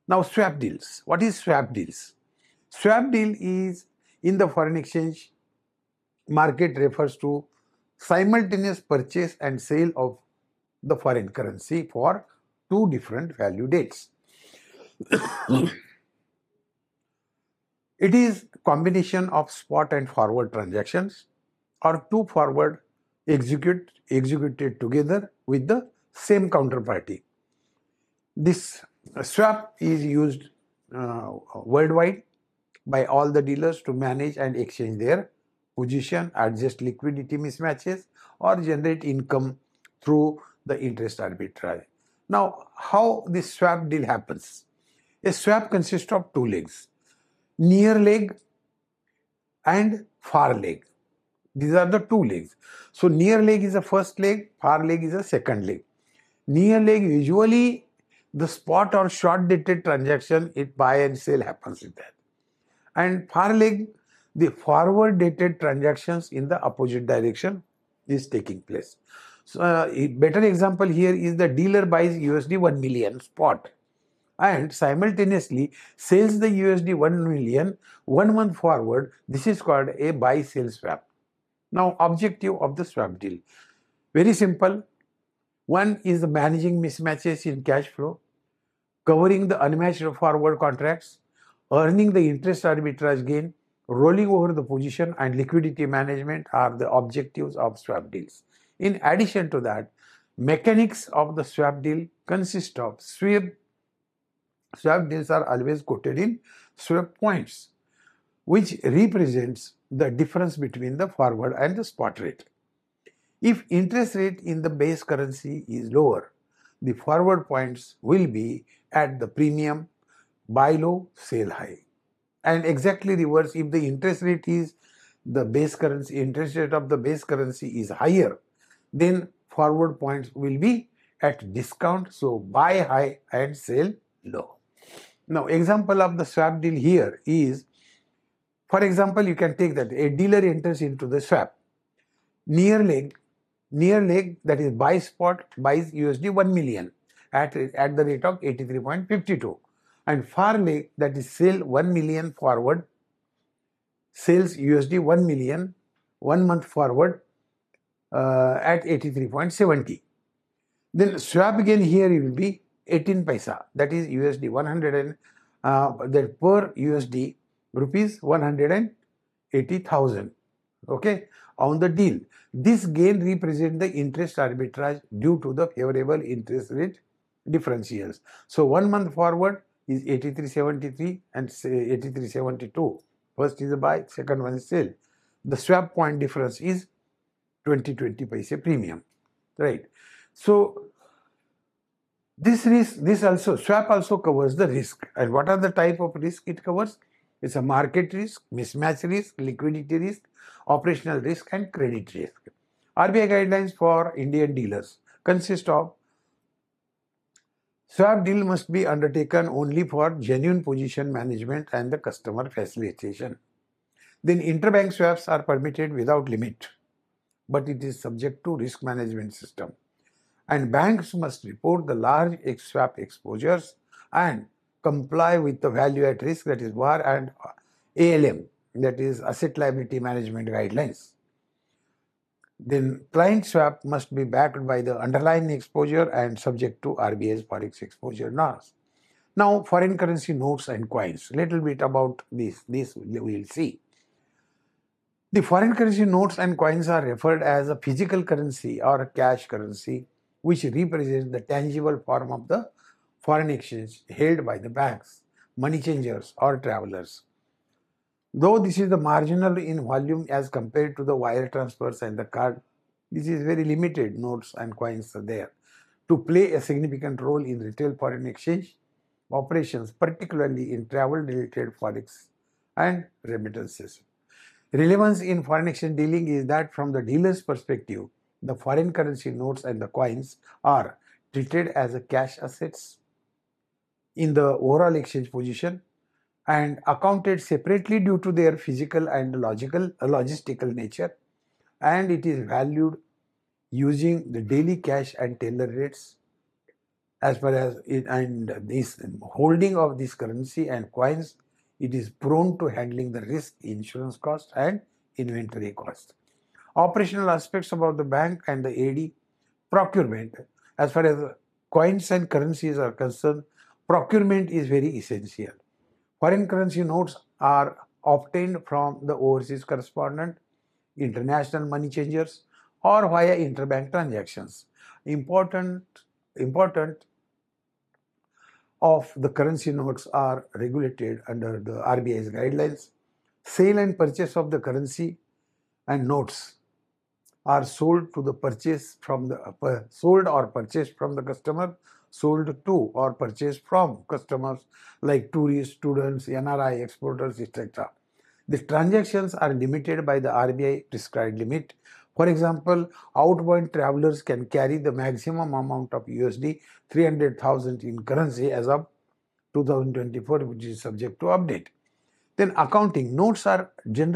Now swap deals. What is swap deals? Swap deal is in the foreign exchange market refers to simultaneous purchase and sale of the foreign currency for two different value dates. It is combination of spot and forward transactions or two forward executed together with the same counterparty. This swap is used worldwide by all the dealers to manage and exchange their position, adjust liquidity mismatches, or generate income through the interest arbitrage. Now, how this swap deal happens? A swap consists of two legs, near leg and far leg. These are the two legs. So, near leg is the first leg, far leg is the second leg. Near leg usually the spot or short dated transaction, it buy and sell happens with that. And far leg, the forward dated transactions in the opposite direction is taking place. So, a better example here is the dealer buys USD 1 million spot and simultaneously sells the USD 1 million 1 month forward. This is called a buy-sell swap. Now, objective of the swap deal. Very simple. One is the managing mismatches in cash flow, covering the unmatched forward contracts, earning the interest arbitrage gain, rolling over the position, and liquidity management are the objectives of swap deals. In addition to that, mechanics of the swap deal consist of swap deals are always quoted in swap points, which represents the difference between the forward and the spot rate. If interest rate in the base currency is lower, the forward points will be at the premium, buy low, sell high. And exactly reverse, if the interest rate is the base currency, interest rate of the base currency is higher, then forward points will be at discount, so buy high and sell low. Now, example of the swap deal here is, for example, you can take that a dealer enters into the swap. Near leg that is buy spot buys USD 1 million at the rate of 83.52, and far leg that is sell 1 million forward sells USD 1 million 1 month forward at 83.70. Then swap gain here will be 18 paisa, that is USD 100 and that per USD rupees 180,000. Okay, on the deal. This gain represents the interest arbitrage due to the favorable interest rate differentials. So 1 month forward is 83.73 and 83.72. First is a buy, second one is sell. The swap point difference is 20 paise premium, right? So this swap also covers the risk. And what are the type of risk it covers? It's a market risk, mismatch risk, liquidity risk, operational risk, and credit risk. RBI guidelines for Indian dealers consist of swap deal must be undertaken only for genuine position management and the customer facilitation. Then interbank swaps are permitted without limit, but it is subject to risk management system. And banks must report the large swap exposures and comply with the value at risk, that is VAR, and ALM, that is asset liability management guidelines. Then client swap must be backed by the underlying exposure and subject to RBI's forex exposure norms. Now, foreign currency notes and coins. Little bit about this we will see. The foreign currency notes and coins are referred as a physical currency or a cash currency, which represents the tangible form of the foreign exchange held by the banks, money changers, or travelers. Though this is the marginal in volume as compared to the wire transfers and the card, this is very limited. Notes and coins are there to play a significant role in retail foreign exchange operations, particularly in travel-related forex and remittances. Relevance in foreign exchange dealing is that from the dealer's perspective, the foreign currency notes and the coins are treated as a cash assets in the overall exchange position and accounted separately due to their physical and logistical nature, and it is valued using the daily cash and teller rates as far as it, and this holding of this currency and coins, it is prone to handling the risk, insurance cost and inventory cost. Operational aspects about the bank and the AD. Procurement. As far as coins and currencies are concerned, procurement is very essential. Foreign currency notes are obtained from the overseas correspondent, international money changers, or via interbank transactions. Important of the currency notes are regulated under the RBI's guidelines. Sale and purchase of the currency and notes are sold to the purchase from the sold or purchased from the customer, sold to or purchased from customers like tourists, students, NRI, exporters, etc. The transactions are limited by the RBI prescribed limit. For example, outbound travelers can carry the maximum amount of USD 300,000 in currency as of 2024, which is subject to update. Then accounting, notes are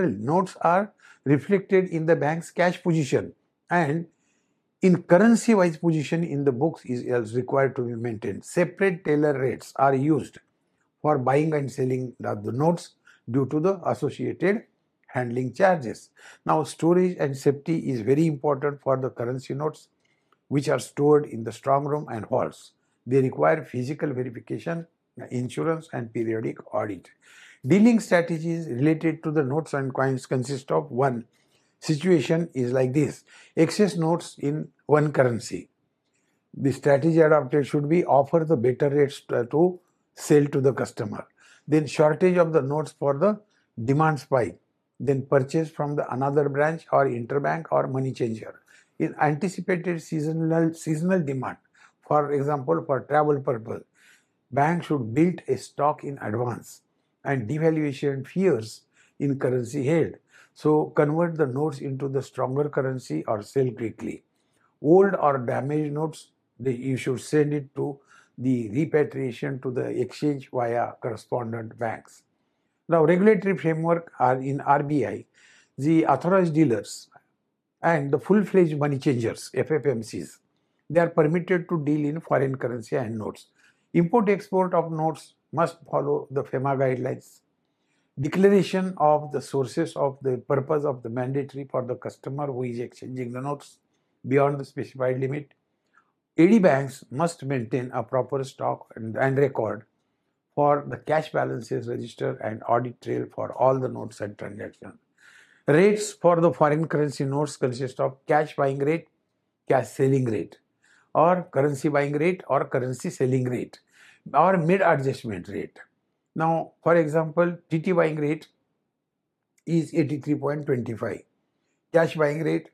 reflected in the bank's cash position, and in currency wise position in the books is required to be maintained. Separate tailor rates are used for buying and selling the notes due to the associated handling charges. Now, storage and safety is very important for the currency notes, which are stored in the strong room and vaults. They require physical verification, insurance and periodic audit. Dealing strategies related to the notes and coins consist of: one, situation is like this: excess notes in one currency. The strategy adopted should be offer the better rates to sell to the customer. Then shortage of the notes for the demand spike. Then purchase from the another branch or interbank or money changer. In anticipated seasonal demand, for example, for travel purpose, bank should build a stock in advance, and devaluation fears in currency held. So convert the notes into the stronger currency or sell quickly. Old or damaged notes, you should send it to the repatriation to the exchange via correspondent banks. Now, regulatory framework are in RBI, the authorized dealers and the full-fledged money changers, FFMCs. They are permitted to deal in foreign currency and notes. Import-export of notes must follow the FEMA guidelines. Declaration of the sources of the purpose of the mandatory for the customer who is exchanging the notes beyond the specified limit. AD banks must maintain a proper stock and record for the cash balances register and audit trail for all the notes and transactions. Rates for the foreign currency notes consist of cash buying rate, cash selling rate, or currency buying rate or currency selling rate, or mid adjustment rate. Now, for example, TT buying rate is 83.25, cash buying rate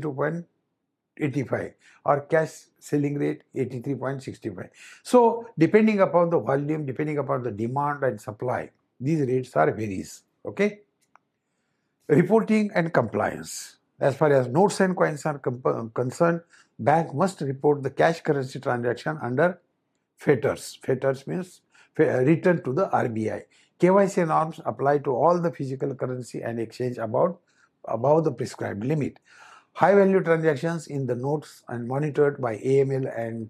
82.85, or cash selling rate 83.65. So, depending upon the volume, depending upon the demand and supply, these rates are varies. Okay. Reporting and compliance. As far as notes and coins are concerned, bank must report the cash currency transaction under FETRs. FETRs means return to the RBI. KYC norms apply to all the physical currency and exchange above the prescribed limit. High value transactions in the notes and monitored by AML and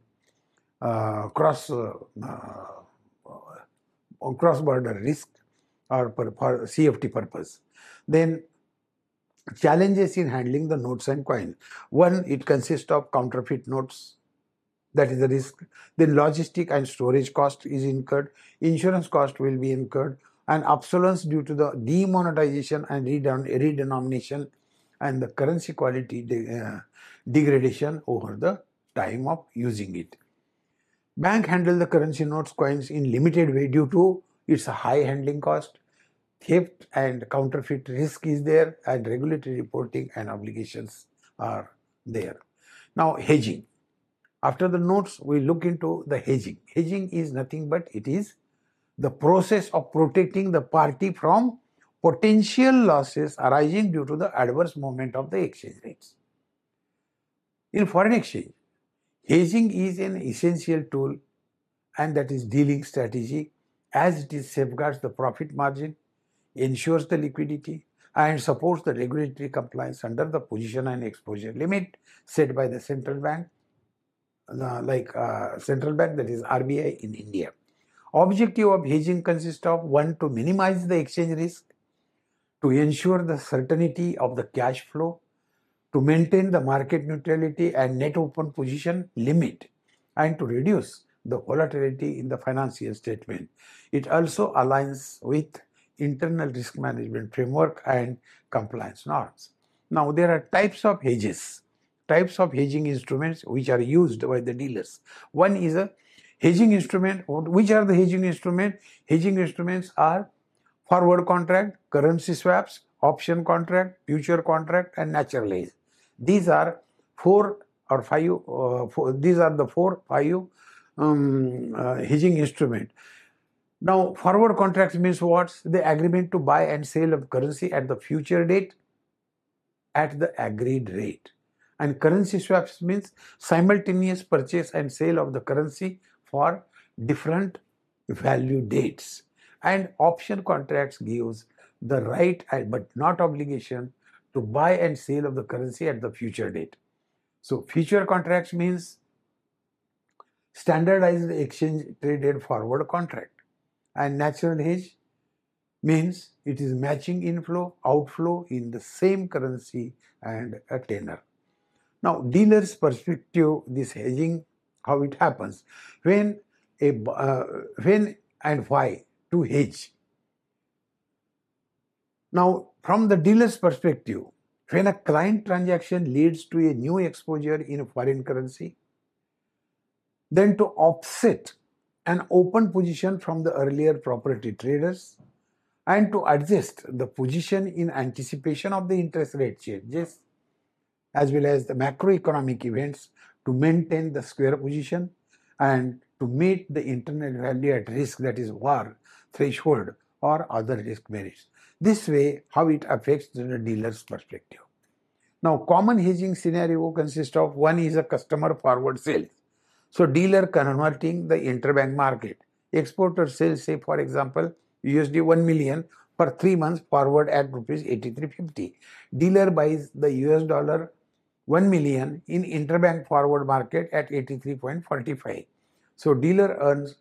cross-border risk or for CFT purpose. Then challenges in handling the notes and coins. One, it consists of counterfeit notes, that is the risk. Then logistic and storage cost is incurred, insurance cost will be incurred, and obsolescence due to the demonetization and redenomination and the currency quality degradation over the time of using it. Bank handle the currency notes coins in limited way due to its high handling cost. Theft and counterfeit risk is there, and regulatory reporting and obligations are there. Now, hedging. After the notes, we look into the hedging. Hedging is nothing but it is the process of protecting the party from potential losses arising due to the adverse movement of the exchange rates. In foreign exchange, hedging is an essential tool, and that is dealing strategy, as it safeguards the profit margin, ensures the liquidity, and supports the regulatory compliance under the position and exposure limit set by the central bank like central bank, that is RBI in India. Objective of hedging consists of one, to minimize the exchange risk, to ensure the certainty of the cash flow, to maintain the market neutrality and net open position limit, and to reduce the volatility in the financial statement. It also aligns with internal risk management framework and compliance norms. Now, there are types of hedges, types of hedging instruments which are used by the dealers. One is a hedging instrument. Which are the hedging instruments? Hedging instruments are forward contract, currency swaps, option contract, future contract, and natural hedge. These are these are the 4-5 hedging instrument. Now, forward contracts means what? The agreement to buy and sale of currency at the future date at the agreed rate. And currency swaps means simultaneous purchase and sale of the currency for different value dates. And option contracts gives the right but not obligation to buy and sale of the currency at the future date. So future contracts means standardized exchange traded forward contract. And natural hedge means it is matching inflow, outflow in the same currency and a tenor. Now, dealer's perspective, this hedging, how it happens, when and why to hedge. Now, from the dealer's perspective, when a client transaction leads to a new exposure in foreign currency, then to offset an open position from the earlier property traders, and to adjust the position in anticipation of the interest rate changes, as well as the macroeconomic events, to maintain the square position and to meet the internal value at risk, that is VaR threshold or other risk merits. This way, how it affects the dealer's perspective. Now, common hedging scenario consists of: one is a customer forward sales. So, dealer converting the interbank market. Exporter sells, say for example, USD 1 million for 3 months forward at rupees 83.50. Dealer buys the US dollar 1 million in interbank forward market at 83.45. So, dealer earns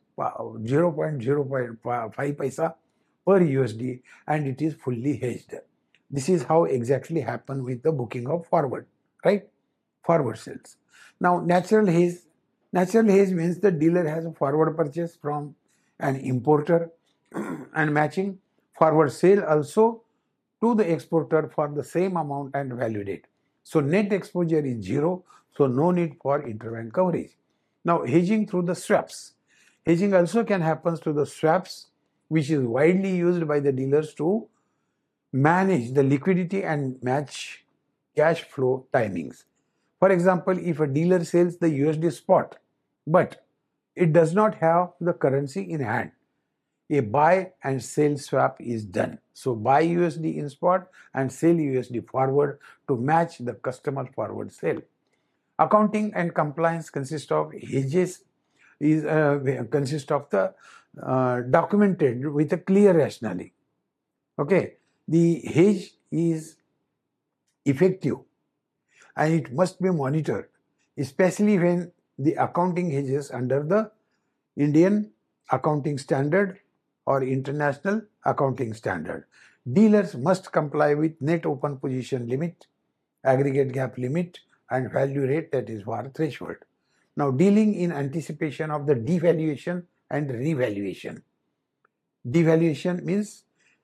0.05 paisa per USD and it is fully hedged. This is how exactly happen with the booking of forward, right? Forward sales. Now, natural hedge. Natural hedge means the dealer has a forward purchase from an importer and matching forward sale also to the exporter for the same amount and value date. So, net exposure is zero, so no need for interbank coverage. Now, hedging through the swaps. Hedging also can happen through the swaps, which is widely used by the dealers to manage the liquidity and match cash flow timings. For example, if a dealer sells the USD spot, but it does not have the currency in hand, a buy and sell swap is done. So, buy USD in spot and sell USD forward to match the customer forward sale. Accounting and compliance consist of hedges, consist of the documented with a clear rationale. Okay, the hedge is effective and it must be monitored, especially when the accounting hedges under the Indian accounting standard or international accounting standard. Dealers must comply with net open position limit, aggregate gap limit, and value rate, that is VaR threshold. Now, dealing in anticipation of the devaluation and revaluation. Devaluation means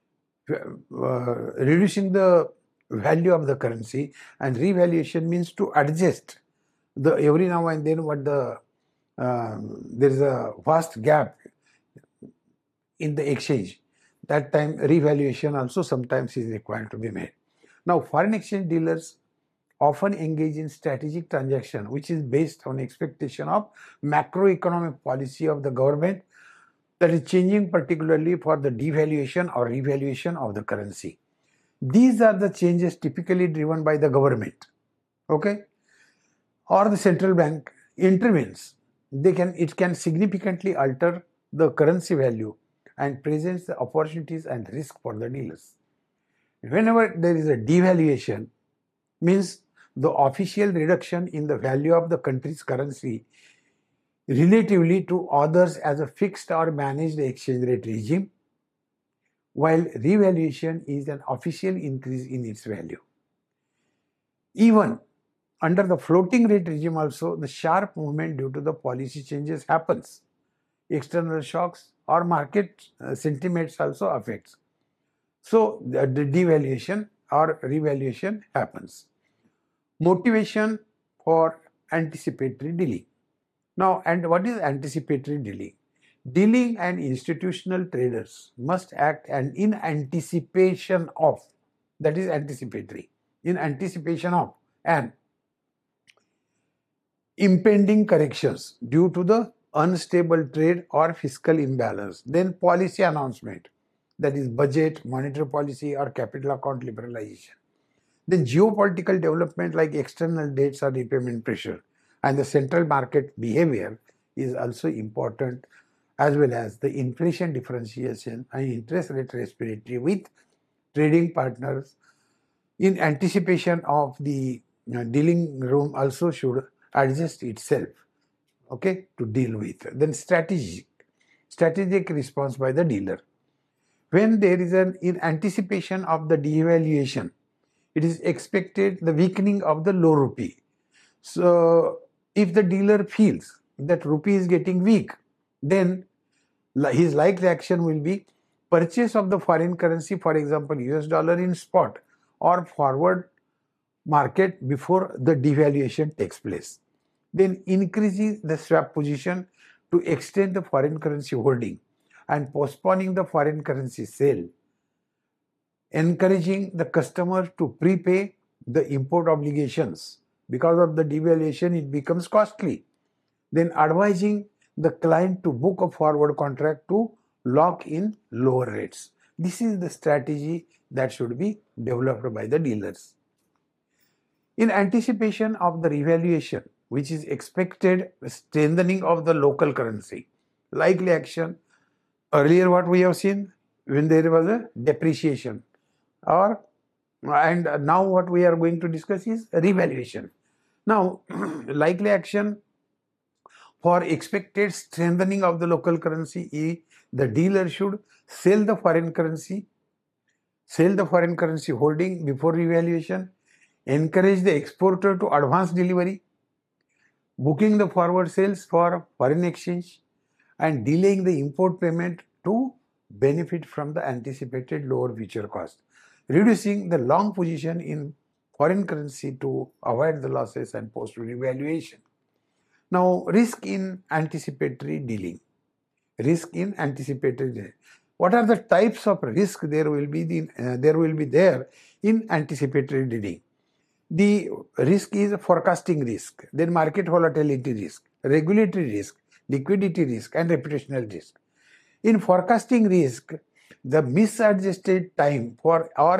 reducing the value of the currency, and revaluation means to adjust the every now and then what the there is a vast gap in the exchange. That time revaluation also sometimes is required to be made. Now, foreign exchange dealers often engage in strategic transaction which is based on expectation of macroeconomic policy of the government that is changing, particularly for the devaluation or revaluation of the currency. These are the changes typically driven by the government, okay, or the central bank intervenes. It can significantly alter the currency value and presents the opportunities and risk for the dealers. Whenever there is a devaluation, means the official reduction in the value of the country's currency relatively to others as a fixed or managed exchange rate regime, while revaluation is an official increase in its value. Even under the floating rate regime also, the sharp movement due to the policy changes happens. External shocks or market sentiments also affects. So the devaluation or revaluation happens. Motivation for anticipatory dealing. Now, and what is anticipatory dealing? Dealing and institutional traders must act and in anticipation of, that is anticipatory, in anticipation of and impending corrections due to the unstable trade or fiscal imbalance. Then policy announcement, that is budget, monetary policy or capital account liberalization. Then geopolitical development like external debts or repayment pressure and the central market behavior is also important, as well as the inflation differentiation and interest rate respiratory with trading partners in anticipation of the dealing room also should adjust itself, okay, to deal with. Then strategic response by the dealer. When there is an in anticipation of the devaluation, it is expected the weakening of the low rupee. So if the dealer feels that rupee is getting weak, then his likely action will be purchase of the foreign currency, for example US dollar in spot or forward market before the devaluation takes place. Then increasing the swap position to extend the foreign currency holding and postponing the foreign currency sale, encouraging the customer to prepay the import obligations. Because of the devaluation, it becomes costly. Then advising the client to book a forward contract to lock in lower rates. This is the strategy that should be developed by the dealers. In anticipation of the revaluation, which is expected strengthening of the local currency, likely action, earlier what we have seen when there was a depreciation, and now what we are going to discuss is revaluation. Now, likely action for expected strengthening of the local currency is the dealer should sell the foreign currency holding before revaluation, encourage the exporter to advance delivery, booking the forward sales for foreign exchange, and delaying the import payment to benefit from the anticipated lower future cost, reducing the long position in foreign currency to avoid the losses and post revaluation. Now, risk in anticipatory dealing. Risk in anticipatory dealing. What are the types of risk there will be there in anticipatory dealing? The risk is forecasting risk, then market volatility risk, regulatory risk, liquidity risk, and reputational risk. In forecasting risk, the misadjusted time for or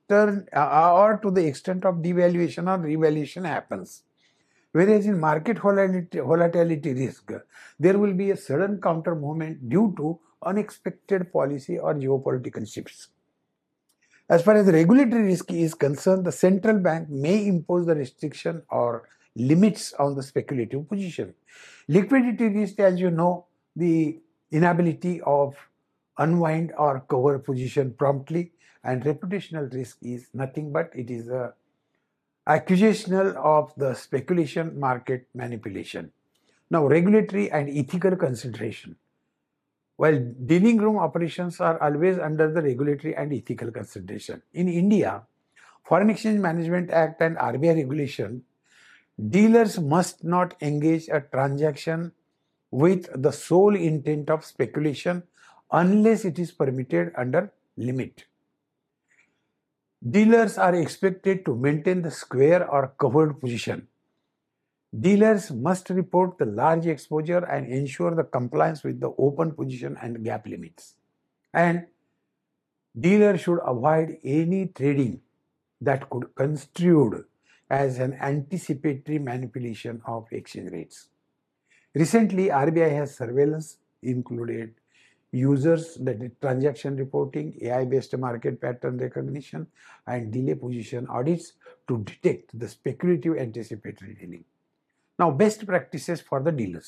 to the extent of devaluation or revaluation happens. Whereas in market volatility risk, there will be a sudden counter movement due to unexpected policy or geopolitical shifts. As far as the regulatory risk is concerned, the central bank may impose the restriction or limits on the speculative position. Liquidity risk, as you know, the inability of unwind or cover position promptly, and reputational risk is nothing but it is a accusational of the speculation market manipulation. Now, regulatory and ethical consideration. While dealing room operations are always under the regulatory and ethical consideration. In India, Foreign Exchange Management Act and RBI regulation, dealers must not engage a transaction with the sole intent of speculation unless it is permitted under limit. Dealers are expected to maintain the square or covered position. Dealers must report the large exposure and ensure the compliance with the open position and gap limits. And dealers should avoid any trading that could construed as an anticipatory manipulation of exchange rates. Recently, RBI has surveillance included users, that is transaction reporting, AI-based market pattern recognition, and delay position audits to detect the speculative anticipatory dealing. Now, best practices for the dealers.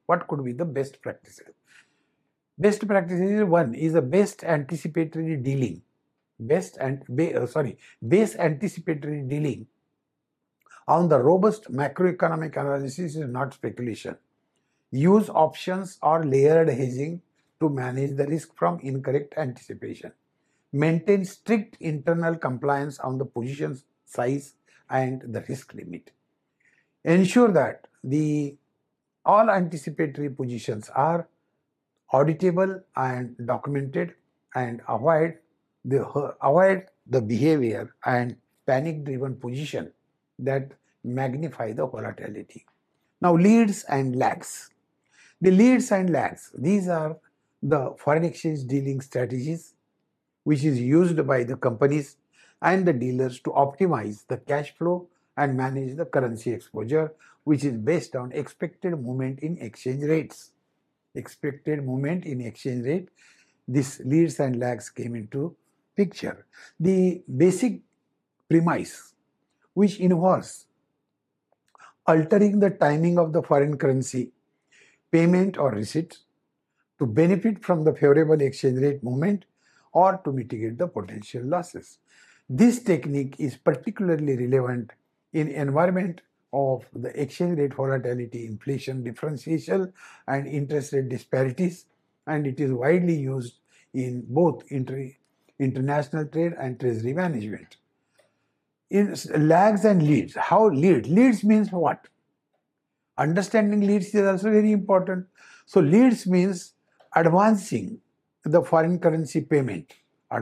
What could be the best practices? Best practices, one is a best anticipatory dealing. Base anticipatory dealing on the robust macroeconomic analysis is not speculation. Use options or layered hedging to manage the risk from incorrect anticipation. Maintain strict internal compliance on the position size and the risk limit. Ensure that all anticipatory positions are auditable and documented, and avoid the behavior and panic-driven position that magnify the volatility. Now, leads and lags. The leads and lags, these are the foreign exchange dealing strategies which is used by the companies and the dealers to optimize the cash flow and manage the currency exposure, which is based on expected movement in exchange rates. Expected movement in exchange rate, this leads and lags came into picture. The basic premise, which involves altering the timing of the foreign currency payment or receipts to benefit from the favorable exchange rate movement or to mitigate the potential losses. This technique is particularly relevant in environment of the exchange rate volatility, inflation differential, and interest rate disparities, and it is widely used in both international trade and treasury management. In lags and leads, how leads means what? Understanding leads is also very important. So leads means advancing the foreign currency payment, or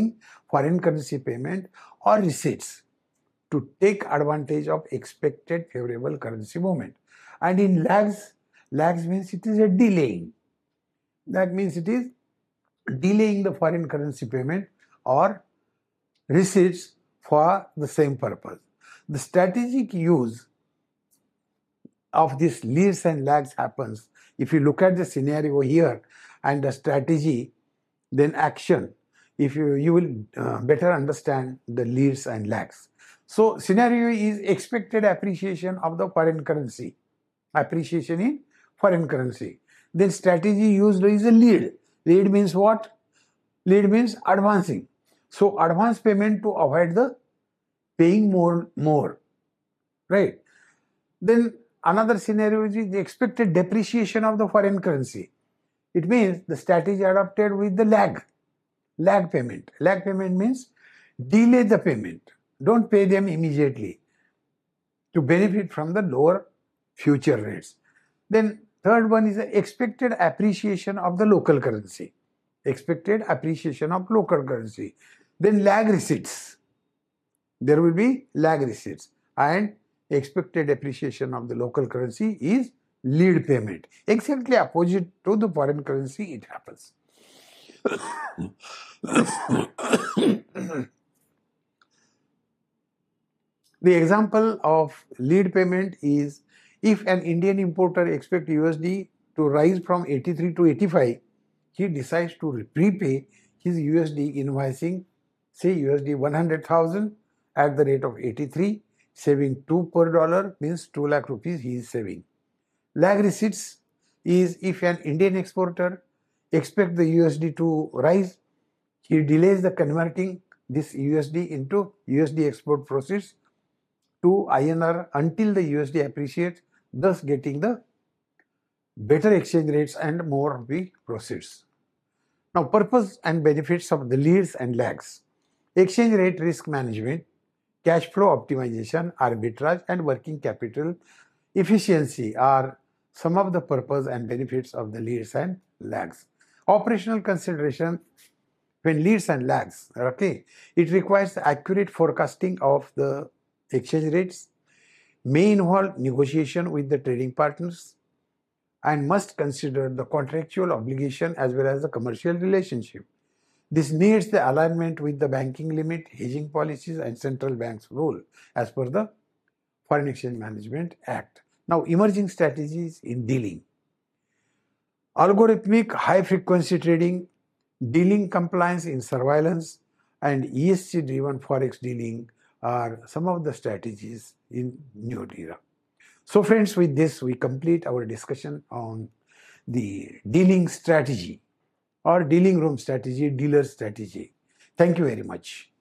receipts to take advantage of expected favorable currency movement. And in lags means it is a delaying. That means it is delaying the foreign currency payment or receipts for the same purpose. The strategic use of this leads and lags happens if you look at the scenario here and the strategy, then action. If you will better understand the leads and lags. So scenario is expected appreciation of the foreign currency, appreciation in foreign currency. Then strategy used is a lead. Lead means what? Lead means advancing. So advance payment to avoid the paying more, right? Then another scenario is the expected depreciation of the foreign currency. It means the strategy adopted with the lag payment. Lag payment means delay the payment. Don't pay them immediately to benefit from the lower future rates. Then third one is the expected appreciation of the local currency. Expected appreciation of local currency. Then lag receipts. There will be lag receipts, and expected appreciation of the local currency is lead payment. Exactly opposite to the foreign currency it happens. The example of lead payment is if an Indian importer expects USD to rise from 83 to 85, he decides to prepay his USD invoicing, say USD 100,000 at the rate of 83, saving 2 per dollar means 2 lakh rupees he is saving. Lag receipts is if an Indian exporter expects the USD to rise, he delays the converting this USD into USD export proceeds to INR until the USD appreciates, thus getting the better exchange rates and more of the proceeds. Now, purpose and benefits of the leads and lags. Exchange rate risk management, cash flow optimization, arbitrage, and working capital efficiency are some of the purpose and benefits of the leads and lags. Operational consideration when leads and lags, okay, it requires accurate forecasting of the exchange rates, may involve negotiation with the trading partners, and must consider the contractual obligation as well as the commercial relationship. This needs the alignment with the banking limit, hedging policies, and central bank's role as per the Foreign Exchange Management Act. Now, emerging strategies in dealing. Algorithmic high-frequency trading, dealing compliance in surveillance, and ESG-driven forex dealing are some of the strategies in new era. So friends, with this we complete our discussion on the dealing strategy or dealing room strategy, dealer strategy. Thank you very much.